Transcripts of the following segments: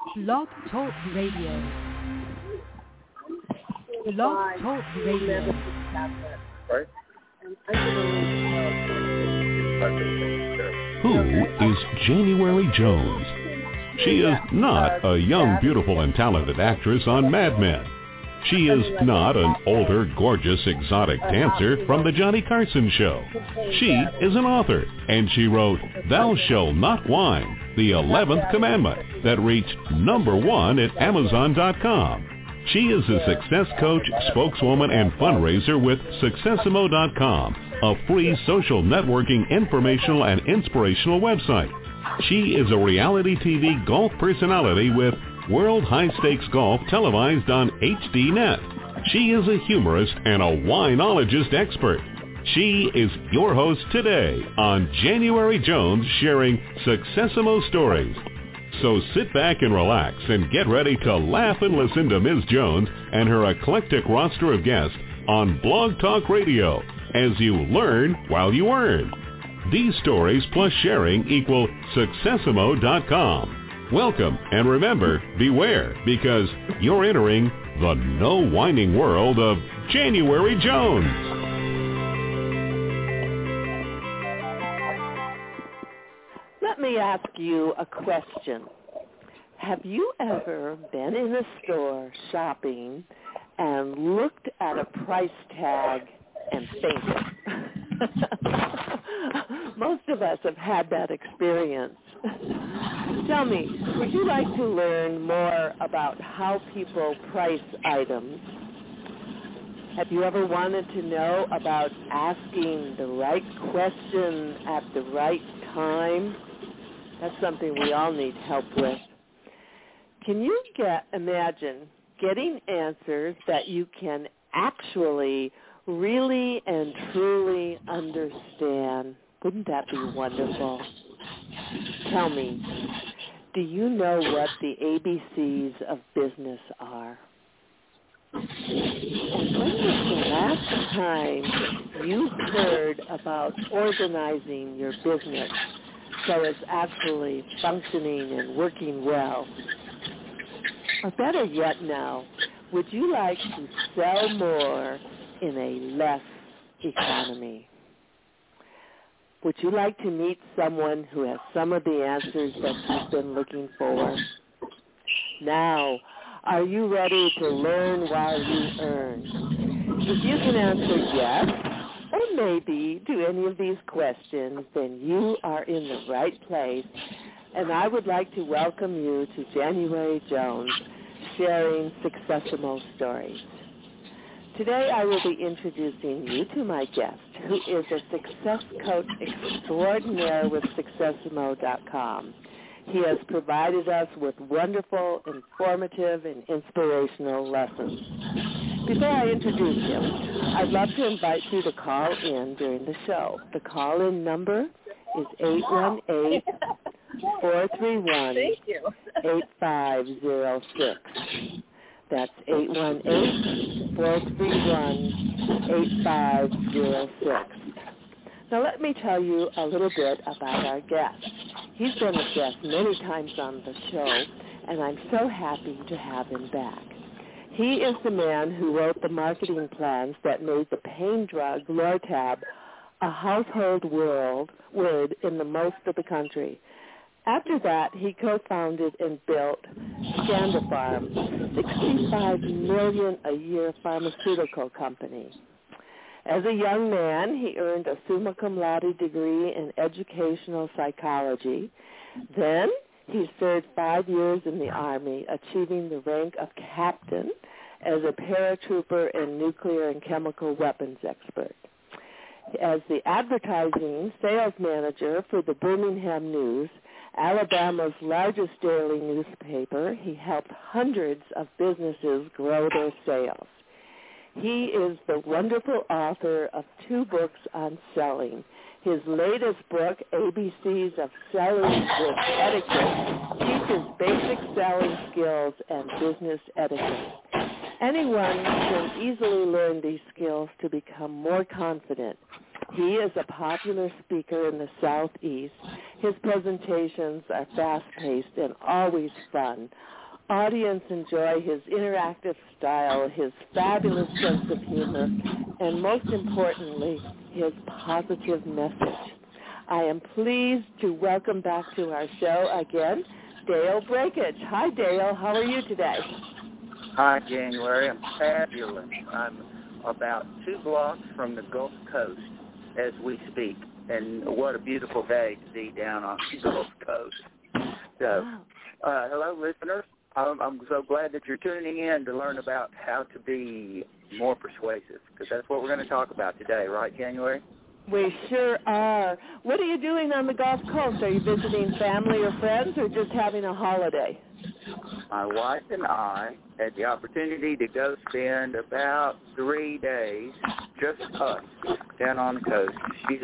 Blog Talk Radio. Blog Talk Radio. Who is January Jones? She is not a young, beautiful, and talented actress on Mad Men. She is not an older, gorgeous, exotic dancer from the Johnny Carson show. She is an author, and she wrote Thou Shalt Not Whine, the 11th Commandment, that reached #1 at Amazon.com. She is a success coach, spokeswoman, and fundraiser with Successimo.com, a free social networking, informational, and inspirational website. She is a reality TV golf personality with World High Stakes Golf televised on HDNet. She is a humorist and a winologist expert. She is your host today on January Jones, sharing Successimo stories. So sit back and relax and get ready to laugh and listen to Ms. Jones and her eclectic roster of guests on Blog Talk Radio as you learn while you earn. These stories plus sharing equal Successimo.com. Welcome, and remember, beware, because you're entering the no-whining world of January Jones. Let me ask you a question. Have you ever been in a store shopping and looked at a price tag and fainted? Most of us have had that experience. Tell me, would you like to learn more about how people price items? Have you ever wanted to know about asking the right question at the right time? That's something we all need help with. Can you imagine getting answers that you can actually really and truly understand? Wouldn't that be wonderful? Tell me, do you know what the ABCs of business are? And when was the last time you heard about organizing your business so it's actually functioning and working well? Or better yet now, would you like to sell more in a less economy? Would you like to meet someone who has some of the answers that you've been looking for? Now, are you ready to learn while you earn? If you can answer yes, or maybe to any of these questions, then you are in the right place. And I would like to welcome you to January Jones, sharing Successimo stories. Today I will be introducing you to my guest, who is a success coach extraordinaire with Successimo.com. He has provided us with wonderful, informative, and inspirational lessons. Before I introduce him, I'd love to invite you to call in during the show. The call-in number is 818-431-8506. That's 818-431-8506. Now let me tell you a little bit about our guest. He's been a guest many times on the show, and I'm so happy to have him back. He is the man who wrote the marketing plans that made the pain drug Lortab a household word in the most of the country. After that, he co-founded and built Scandapharm, $65 million a year pharmaceutical company. As a young man, he earned a summa cum laude degree in educational psychology. Then he served 5 years in the Army, achieving the rank of captain as a paratrooper and nuclear and chemical weapons expert. As the advertising sales manager for the Birmingham News, Alabama's largest daily newspaper, he helped hundreds of businesses grow their sales. He is the wonderful author of 2 books on selling. His latest book, ABCs of Selling with Etiquette, teaches basic selling skills and business etiquette. Anyone can easily learn these skills to become more confident. He is a popular speaker in the Southeast. His presentations are fast-paced and always fun. Audience enjoy his interactive style, his fabulous sense of humor, and most importantly, his positive message. I am pleased to welcome back to our show again, Dale Brakich. Hi, Dale. How are you today? Hi, January. I'm fabulous. I'm about 2 blocks from the Gulf Coast as we speak, and what a beautiful day to be down on the Gulf Coast. So, hello, listeners. I'm so glad that you're tuning in to learn about how to be more persuasive, because that's what we're going to talk about today, right, January? We sure are. What are you doing on the Gulf Coast? Are you visiting family or friends, or just having a holiday? My wife and I had the opportunity to go spend about 3 days, just us, down on the coast. She's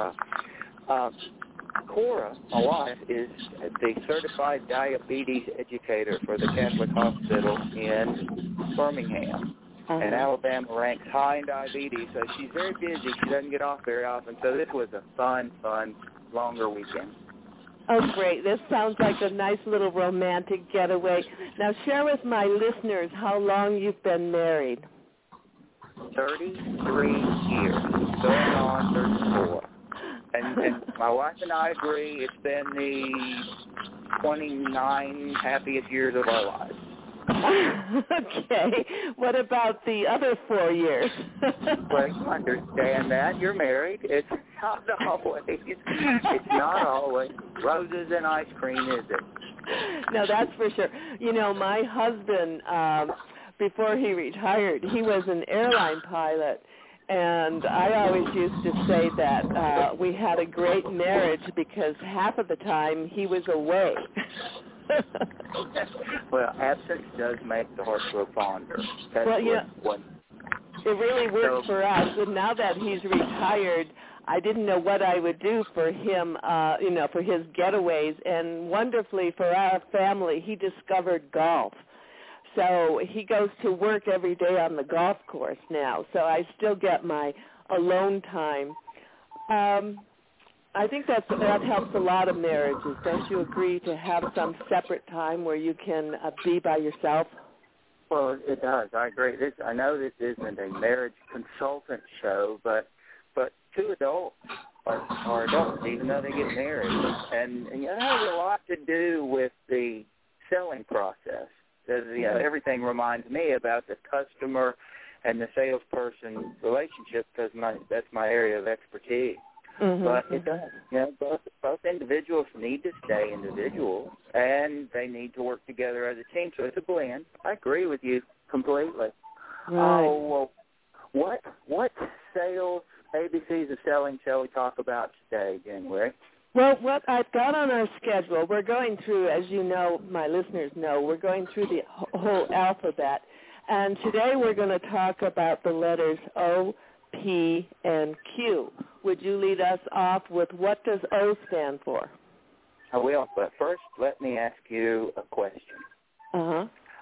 Cora, my wife, is the certified diabetes educator for the Catholic Hospital in Birmingham. And Alabama ranks high in diabetes, so she's very busy. She doesn't get off very often. So this was a fun, longer weekend. Oh, great. This sounds like a nice little romantic getaway. Now, share with my listeners how long you've been married. 33 years, going on 34. And my wife and I agree it's been the 29 happiest years of our lives. Okay. What about the other 4 years? Well, you understand that. You're married. It's not always roses and ice cream, is it? No, that's for sure. You know, my husband, before he retired, he was an airline pilot. And I always used to say that we had a great marriage because half of the time he was away. Well, absence does make the heart grow fonder. That's what it really worked for us. And now that he's retired, I didn't know what I would do for him, for his getaways. And wonderfully for our family, he discovered golf. So he goes to work every day on the golf course now. So I still get my alone time. I think that helps a lot of marriages. Don't you agree, to have some separate time where you can be by yourself? Well, it does. I agree. I know this isn't a marriage consultant show, but 2 adults are adults, even though they get married. And it has a lot to do with the selling process. Everything reminds me about the customer and the salesperson relationship because that's my area of expertise. Mm-hmm. But it does. Both individuals need to stay individuals, and they need to work together as a team. So it's a blend. I agree with you completely. Right. Oh, well, what sales ABCs of selling shall we talk about today, January? Well, what I've got on our schedule, we're going through, as you know, my listeners know, we're going through the whole alphabet. And today we're going to talk about the letters O, P, and Q. Would you lead us off with what does O stand for? I will, but first let me ask you a question. Uh-huh.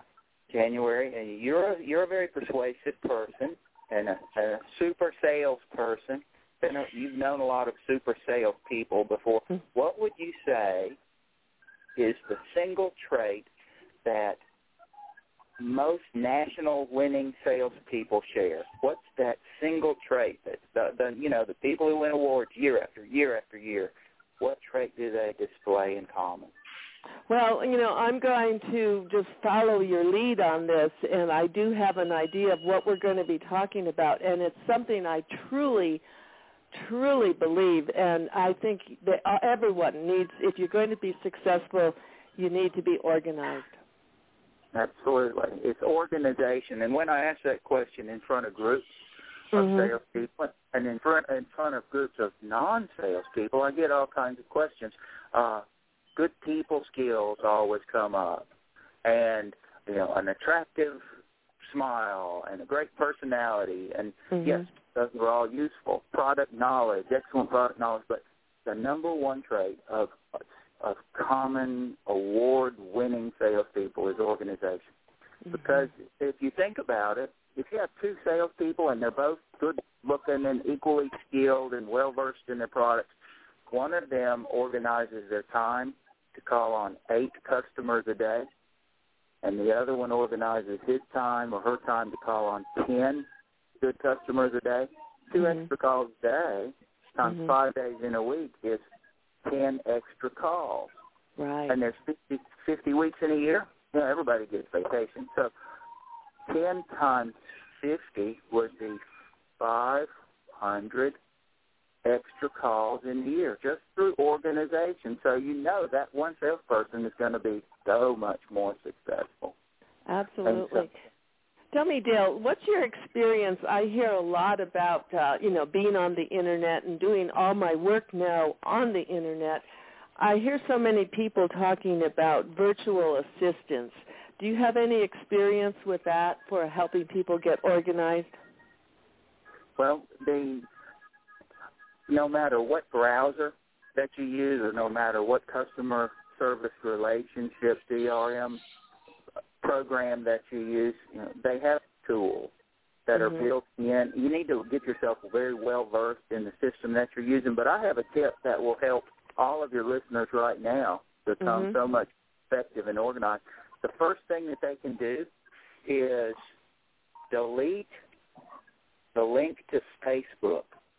January, you're a very persuasive person and a super salesperson. You've known a lot of super sales people before. What would you say is the single trait that most national winning salespeople share? What's that single trait that the people who win awards year after year after year? What trait do they display in common? Well, I'm going to just follow your lead on this, and I do have an idea of what we're going to be talking about, and it's something I truly believe, and I think that everyone needs, if you're going to be successful, you need to be organized. Absolutely. It's organization. And when I ask that question in front of groups of salespeople and in front of groups of non-salespeople, I get all kinds of questions. Good people skills always come up, and an attractive smile and a great personality, and yes, those are all useful. Product knowledge, excellent product knowledge, but the number one trait of common award-winning salespeople is organization. Because if you think about it, if you have 2 salespeople and they're both good-looking and then equally skilled and well-versed in their products. One of them organizes their time to call on 8 customers a day, and the other one organizes his time or her time to call on 10 good customers a day. 2 extra calls a day times 5 days in a week is 10 extra calls. Right. And there's 50 weeks in a year. You know, everybody gets vacation. So 10 times 50 would be 500 extra calls in the year just through organization. So you know that one salesperson is going to be so much more successful. Absolutely. Tell me, Dale, what's your experience? I hear a lot about, being on the Internet and doing all my work now on the Internet. I hear so many people talking about virtual assistants. Do you have any experience with that for helping people get organized? Well, no matter what browser that you use or no matter what customer service relationship CRM program that you use, they have tools that are built in. You need to get yourself very well versed in the system that you're using. But I have a tip that will help all of your listeners right now become so much effective and organized. The first thing that they can do is delete the link to Facebook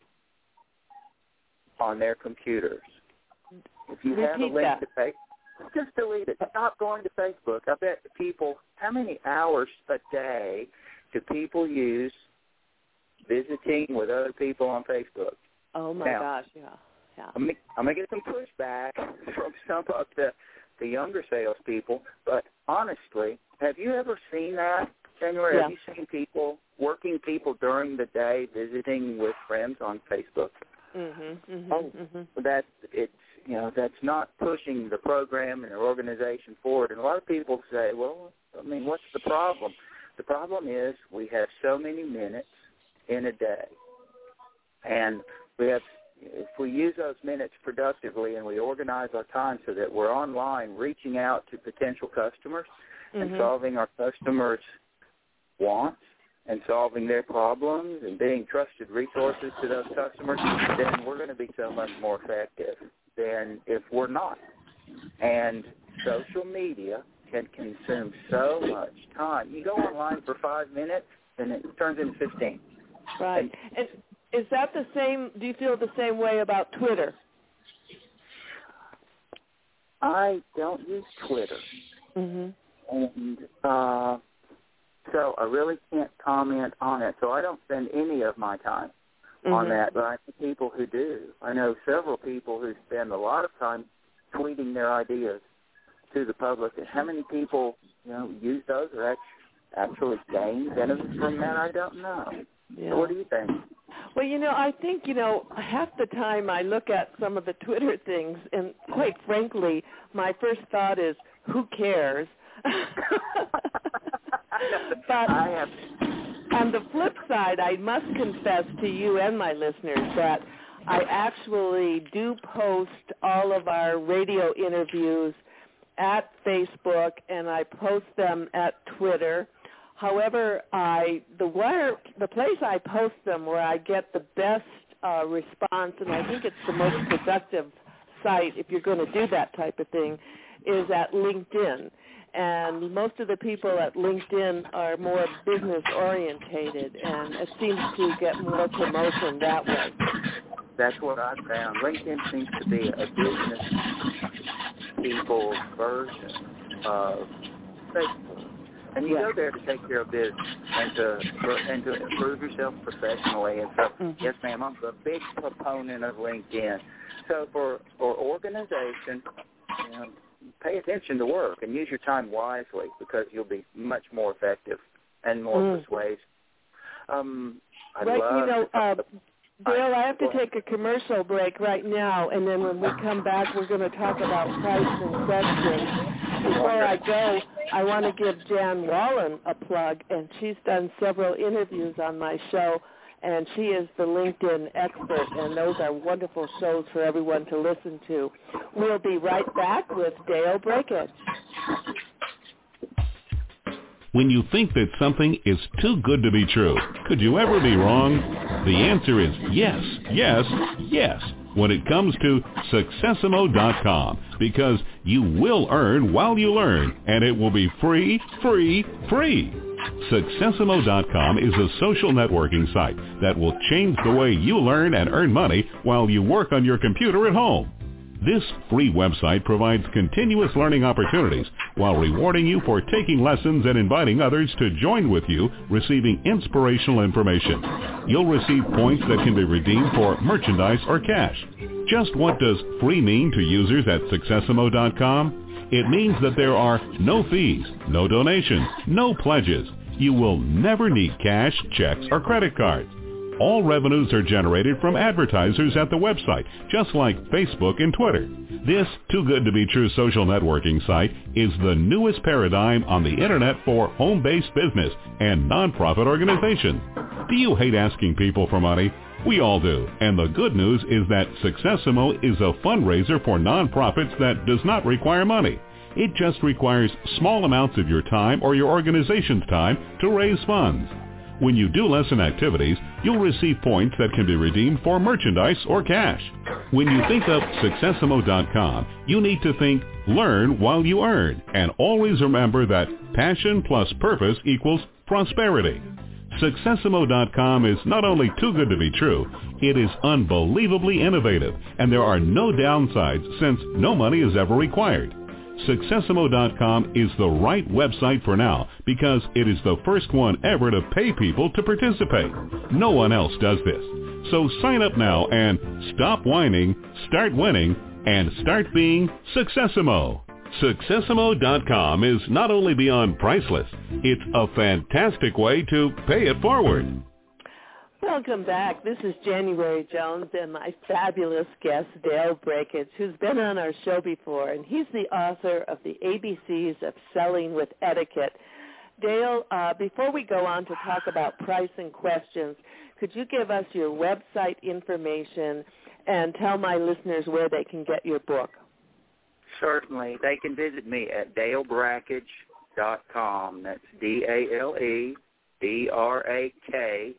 on their computers. If you have a link to Facebook, just delete it. Stop going to Facebook. I bet people, how many hours a day do people use visiting with other people on Facebook? Oh, my gosh, yeah. I'm going to get some pushback from some of the younger salespeople, but honestly, have you ever seen that, January? Yeah. Have you seen working people during the day visiting with friends on Facebook? That's not pushing the program and their organization forward. And a lot of people say, well, what's the problem? The problem is we have so many minutes in a day. And if we use those minutes productively and we organize our time so that we're online reaching out to potential customers and solving our customers' wants and solving their problems and being trusted resources to those customers, then we're going to be so much more effective than if we're not. And social media can consume so much time. You go online for 5 minutes, and it turns into 15. Right. And is that the same? Do you feel the same way about Twitter? I don't use Twitter. And so I really can't comment on it. So I don't spend any of my time on that, but I know people who do. I know several people who spend a lot of time tweeting their ideas to the public. And how many people, use those or actually gain benefits from that, I don't know. Yeah. So what do you think? Well, I think, half the time I look at some of the Twitter things, and quite frankly, my first thought is, who cares? But on the flip side, I must confess to you and my listeners that I actually do post all of our radio interviews at Facebook, and I post them at Twitter. However, the place I post them where I get the best response, and I think it's the most productive site if you're going to do that type of thing, is at LinkedIn. And most of the people at LinkedIn are more business-orientated, and it seems to get more promotion that way. That's what I found. LinkedIn seems to be a business people's version of Facebook. And you go there to take care of business and to improve yourself professionally. And so, yes, ma'am, I'm a big proponent of LinkedIn. So for organization, pay attention to work and use your time wisely because you'll be much more effective and more persuasive. Dale, I have to take a commercial break right now, and then when we come back, we're going to talk about price and questions. Before I go, I want to give Jan Wallen a plug, and she's done several interviews on my show, and she is the LinkedIn expert, and those are wonderful shows for everyone to listen to. We'll be right back with Dale Breakage. When you think that something is too good to be true, could you ever be wrong? The answer is yes, yes, yes when it comes to Successimo.com, because you will earn while you learn, and it will be free, free, free. Successimo.com is a social networking site that will change the way you learn and earn money while you work on your computer at home. This free website provides continuous learning opportunities while rewarding you for taking lessons and inviting others to join with you, receiving inspirational information. You'll receive points that can be redeemed for merchandise or cash. Just what does free mean to users at Successimo.com? It means that there are no fees, no donations, no pledges. You will never need cash, checks, or credit cards. All revenues are generated from advertisers at the website, just like Facebook and Twitter. This too-good-to-be-true social networking site is the newest paradigm on the Internet for home-based business and nonprofit organizations. Do you hate asking people for money? We all do. And the good news is that Successimo is a fundraiser for nonprofits that does not require money. It just requires small amounts of your time or your organization's time to raise funds. When you do lesson activities, you'll receive points that can be redeemed for merchandise or cash. When you think of Successimo.com, you need to think learn while you earn, and always remember that passion plus purpose equals prosperity. Successimo.com is not only too good to be true, it is unbelievably innovative, and there are no downsides since no money is ever required. Successimo.com is the right website for now because it is the first one ever to pay people to participate. No one else does this. So sign up now and stop whining, start winning, and start being Successimo. Successimo.com is not only beyond priceless, it's a fantastic way to pay it forward. Welcome back. This is January Jones and my fabulous guest, Dale Brakich, who's been on our show before, and he's the author of the ABCs of Selling with Etiquette. Dale, before we go on to talk about price and questions, could you give us your website information and tell my listeners where they can get your book? Certainly. They can visit me at DaleBrakich.com. That's DaleBrakich,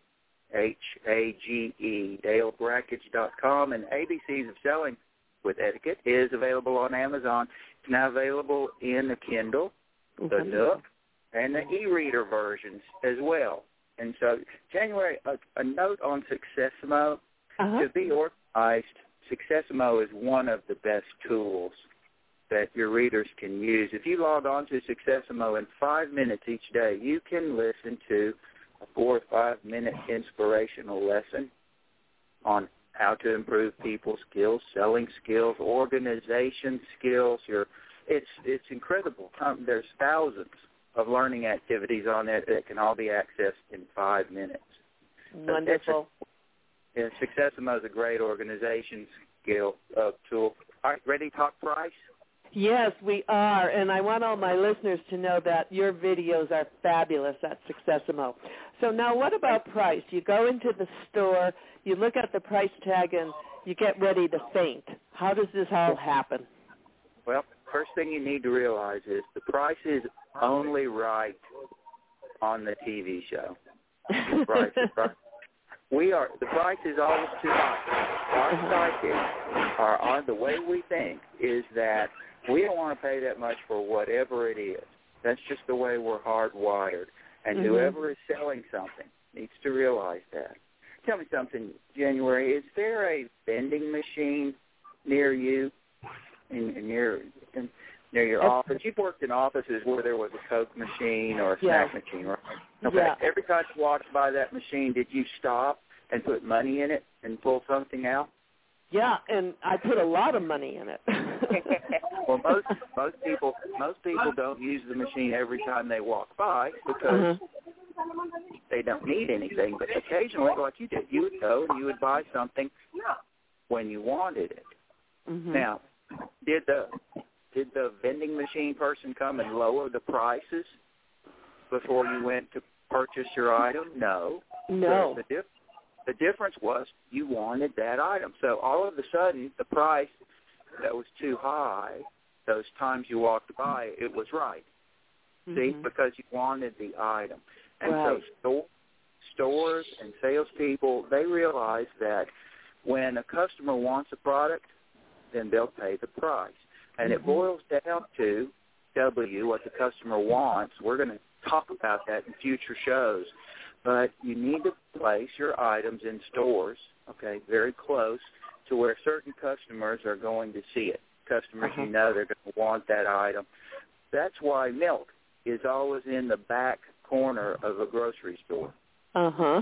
DaleBrakich.com, and ABCs of Selling with Etiquette is available on Amazon. It's now available in the Kindle, the Nook, and the e-reader versions as well. And so, January, a note on Successimo. To be organized, Successimo is one of the best tools that your readers can use. If you log on to Successimo in 5 minutes each day, you can listen to a 4 or 5 minute inspirational lesson on how to improve people's skills, selling skills, organization skills. It's incredible. There's thousands of learning activities on it that can all be accessed in 5 minutes. Wonderful. Successimo is a great organization skill tool. All right, ready to talk price? Yes, we are, and I want all my listeners to know that your videos are fabulous at Successimo. So now what about price? You go into the store, you look at the price tag, and you get ready to faint. How does this all happen? Well, first thing you need to realize is the price is only right on the TV show. The price is always too high. Our psychic, the way we think is that we don't want to pay that much for whatever it is. That's just the way we're hardwired. And whoever is selling something needs to realize that. Tell me something, January. Is there a vending machine near you, near your office? You've worked in offices where there was a Coke machine or a snack machine, right? Okay. Yeah. Every time you walked by that machine, did you stop and put money in it and pull something out? Yeah, and I put a lot of money in it. Well, most people don't use the machine every time they walk by because they don't need anything. But occasionally, like you did, you would go and you would buy something when you wanted it. Now, did the vending machine person come and lower the prices before you went to purchase your item? No. The difference was you wanted that item. So all of a sudden, the price that was too high, those times you walked by, it was right. See, because you wanted the item. And so stores and salespeople, they realize that when a customer wants a product, then they'll pay the price. And it boils down to what the customer wants. We're going to talk about that in future shows. But you need to place your items in stores, okay, very close to where certain customers are going to see it. Customers you know they're going to want that item. That's why milk is always in the back corner of a grocery store. And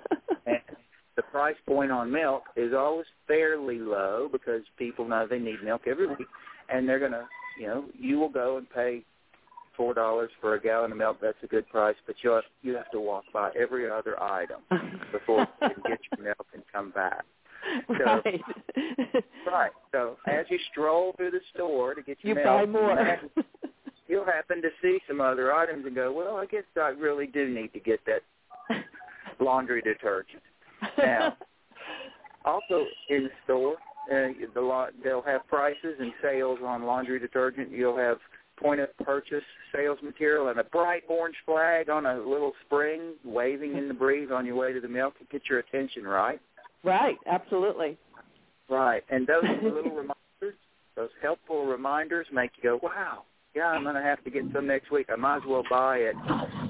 the price point on milk is always fairly low because people know they need milk every week, and they're going to, you will go and pay $4 for a gallon of milk. That's a good price, but you have to walk by every other item before you can get your milk and come back. So, right. So as you stroll through the store to get your milk, buy more. You'll happen to see some other items and go, well, I guess I really do need to get that laundry detergent. Now, also in the store, they'll have prices and sales on laundry detergent. You'll have point-of-purchase sales material and a bright orange flag on a little spring waving in the breeze on your way to the milk to get your attention, right? Right, absolutely. Right, and those little reminders, those helpful reminders make you go, wow, yeah, I'm going to have to get some next week. I might as well buy it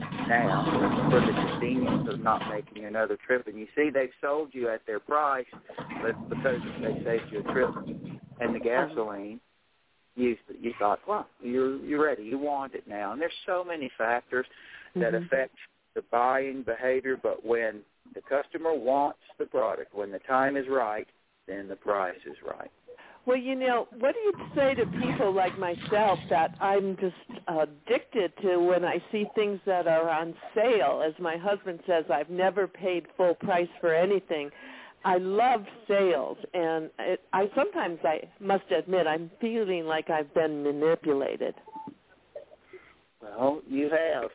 now for the convenience of not making another trip. And you see, they've sold you at their price, but because they saved you a trip and the gasoline, you thought, well, you're ready. You want it now. And there's so many factors that affect the buying behavior, but when the customer wants the product, when the time is right, then the price is right. Well, what do you say to people like myself that I'm just addicted to when I see things that are on sale? As my husband says, I've never paid full price for anything. I love sales, and I must admit, I'm feeling like I've been manipulated. Well, you have.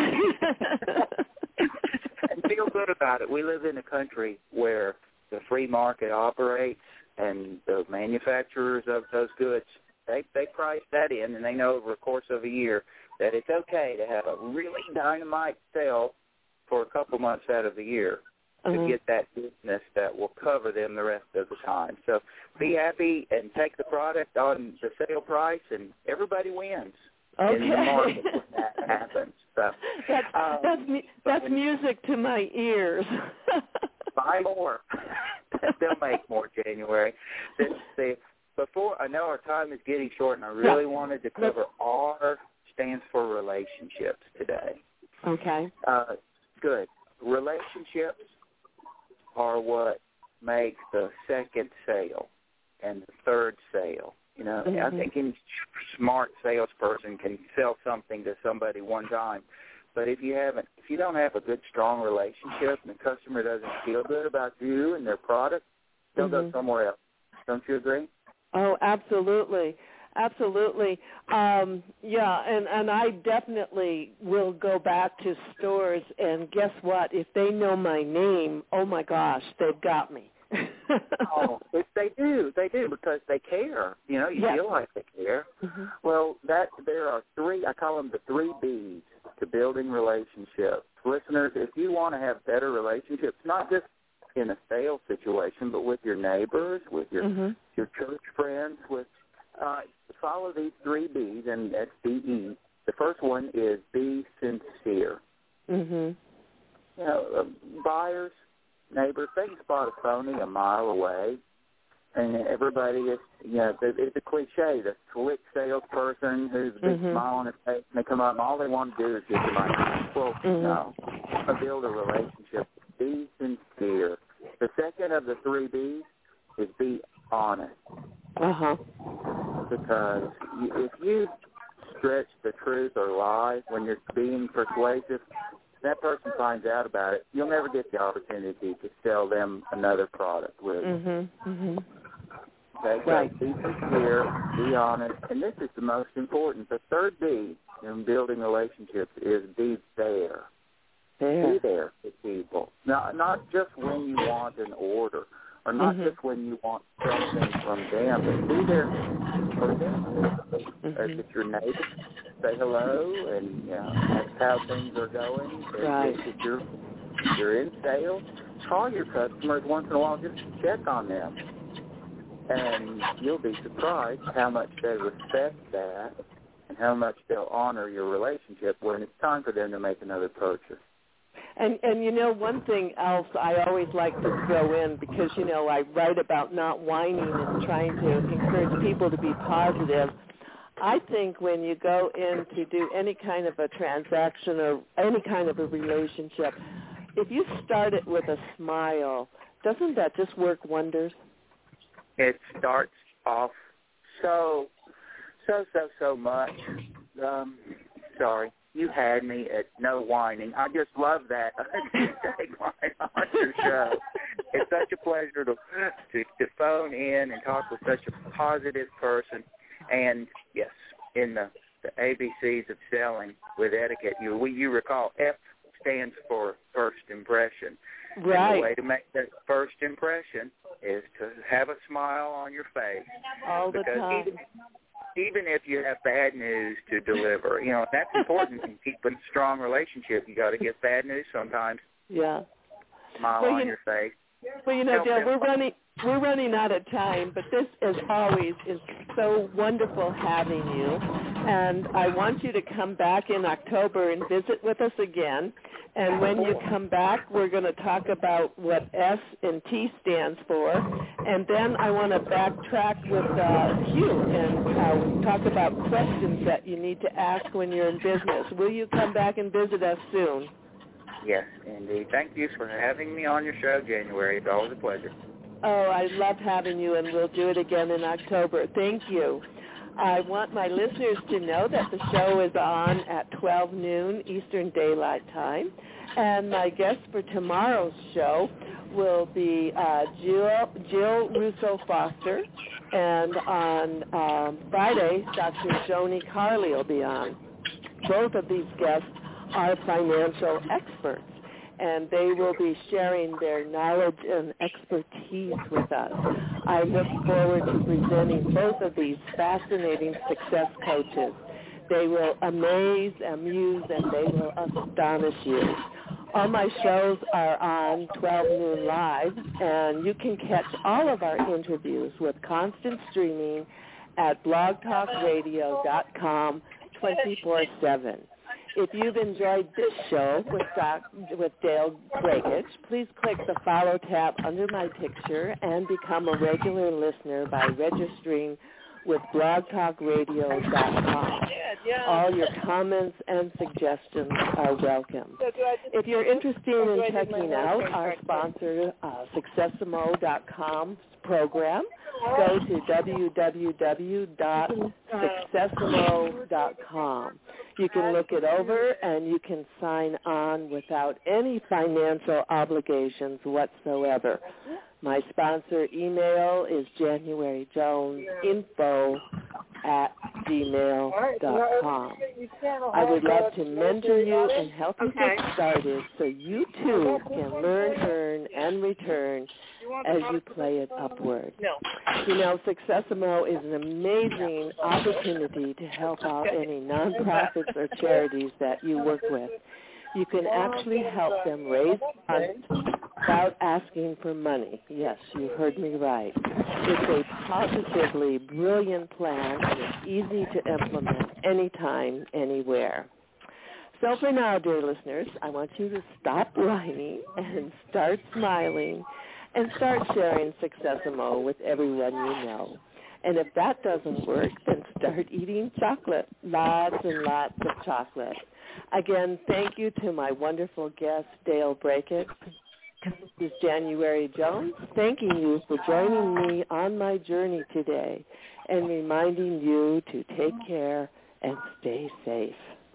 And feel good about it. We live in a country where the free market operates, and the manufacturers of those goods, they price that in, and they know over the course of a year that it's okay to have a really dynamite sale for a couple months out of the year to get that business that will cover them the rest of the time. So be happy and take the product on the sale price, and everybody wins in the market when that happens. So, that's music to my ears. Buy more. They'll make more, January. Before, I know our time is getting short, and I really wanted to cover R stands for relationships today. Okay. Good. Relationships are what makes the second sale and the third sale. I think any smart salesperson can sell something to somebody one time. But if you don't have a good, strong relationship and the customer doesn't feel good about you and their product, they'll go somewhere else. Don't you agree? Oh, absolutely. Absolutely. And I definitely will go back to stores, and guess what? If they know my name, oh, my gosh, they've got me. Oh, they do because they care. You feel like they care. Well, there are three, I call them the 3 B's to building relationships. Listeners, if you want to have better relationships, not just in a sales situation, but with your neighbors, with your church friends, follow these 3 B's, and that's B-E. The first one is be sincere. Buyers, neighbors, they can spot a phony a mile away, and everybody is, it's a cliche, the slick salesperson who's a big smile on his face, and they come up and all they want to do is get the money. Well, no, build a relationship. Be sincere. The second of the 3 B's is be honest. Because if you stretch the truth or lie when you're being persuasive, that person finds out about it, you'll never get the opportunity to sell them another product with you. Okay, so be sincere, be honest, and this is the most important. The third B in building relationships is be there. Be there for people. Now, not just when you want an order, or not just when you want something from them, but be there for them. If it's your neighbor, say hello and ask how things are going. If it's your you're in sales, call your customers once in a while just to check on them. And you'll be surprised how much they respect that and how much they'll honor your relationship when it's time for them to make another purchase. And you know, one thing else I always like to throw in, because, you know, I write about not whining and trying to encourage people to be positive. I think when you go in to do any kind of a transaction or any kind of a relationship, if you start it with a smile, doesn't that just work wonders? It starts off so much. Sorry, you had me at no whining. I just love that tagline on your show. It's such a pleasure to phone in and talk with such a positive person. And yes, in the ABCs of selling with etiquette, you recall F stands for first impression. Right. And the way to make that first impression is to have a smile on your face. All the time. Even if you have bad news to deliver, you know, that's important in keeping a strong relationship. You got to get bad news sometimes. Yeah. Smile on your face. Well, you know, Dale, we're running out of time, but this, as always, is so wonderful having you. And I want you to come back in October and visit with us again. And when you come back, we're going to talk about what S and T stands for. And then I want to backtrack with Hugh and talk about questions that you need to ask when you're in business. Will you come back and visit us soon? Yes, indeed. Thank you for having me on your show, January. It's always a pleasure. Oh, I love having you, and we'll do it again in October. Thank you. I want my listeners to know that the show is on at 12 noon Eastern Daylight Time, and my guest for tomorrow's show will be Jill Russo-Foster, and on Friday, Dr. Joni Carley will be on. Both of these guests are financial experts, and they will be sharing their knowledge and expertise with us. I look forward to presenting both of these fascinating success coaches. They will amaze, amuse, and they will astonish you. All my shows are on 12 noon live, and you can catch all of our interviews with constant streaming at blogtalkradio.com 24/7. If you've enjoyed this show with Dale Brakich, please click the follow tab under my picture and become a regular listener by registering with blogtalkradio.com. All your comments and suggestions are welcome. If you're interested in checking out our sponsor, Successimo.com program, go to www.successimo.com. You can look it over, and you can sign on without any financial obligations whatsoever. My sponsor email is januaryjoneinfo@gmail.com. I would love to mentor you and help you get started so you too can learn, earn, and return as you play it upward. You know, Successimo is an amazing opportunity to help out any nonprofits or charities that you work with. You can actually help them raise funds without asking for money. Yes, you heard me right. It's a positively brilliant plan, and it's easy to implement anytime, anywhere. So for now, dear listeners, I want you to stop whining and start smiling and start sharing Successimo with everyone you know. And if that doesn't work, then start eating chocolate, lots and lots of chocolate. Again, thank you to my wonderful guest, Dale Brakich. This is January Jones, thanking you for joining me on my journey today and reminding you to take care and stay safe.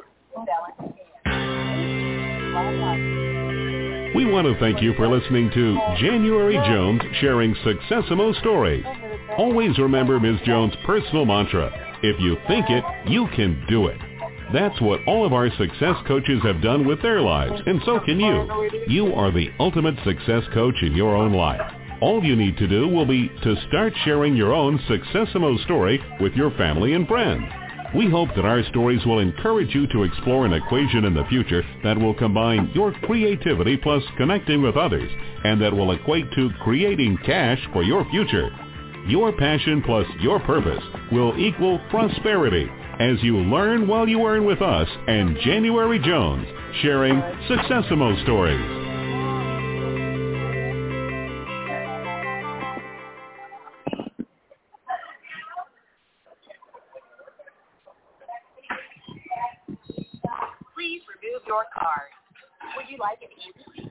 We want to thank you for listening to January Jones sharing Successimo stories. Always remember Ms. Jones' personal mantra, if you think it, you can do it. That's what all of our success coaches have done with their lives, and so can you. You are the ultimate success coach in your own life. All you need to do will be to start sharing your own Successimo story with your family and friends. We hope that our stories will encourage you to explore an equation in the future that will combine your creativity plus connecting with others, and that will equate to creating cash for your future. Your passion plus your purpose will equal prosperity as you learn while you earn with us and January Jones, sharing Successimo stories. Please remove your card. Would you like an easy?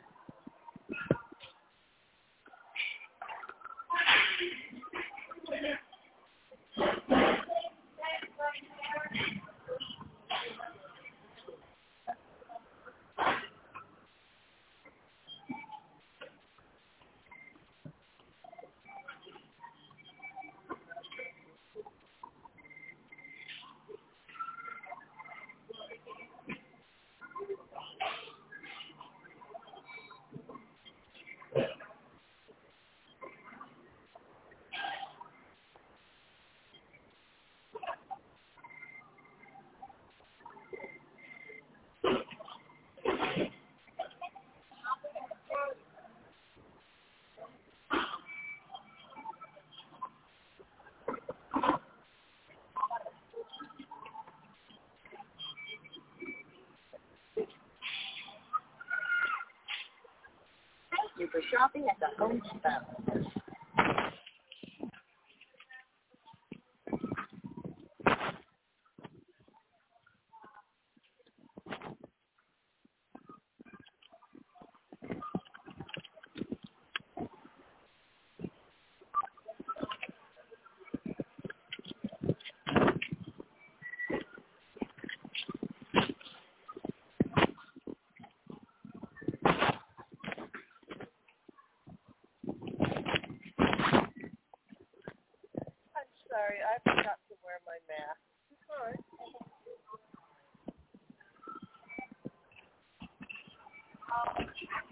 Thank you for shopping at the Home Depot. Sorry, I forgot to wear my mask. All right.